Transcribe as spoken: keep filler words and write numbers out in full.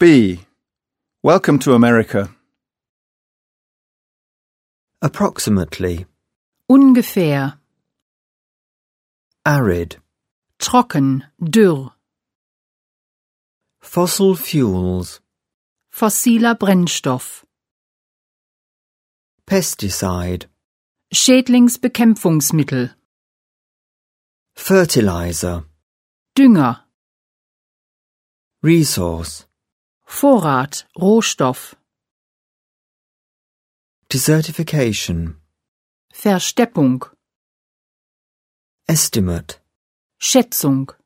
B. Welcome to America. Approximately. Ungefähr. Arid. Trocken, dürr. Fossil fuels. Fossiler Brennstoff. Pesticide. Schädlingsbekämpfungsmittel. Fertilizer. Dünger. Resource. Vorrat, Rohstoff. Desertification. Versteppung. Estimate. Schätzung.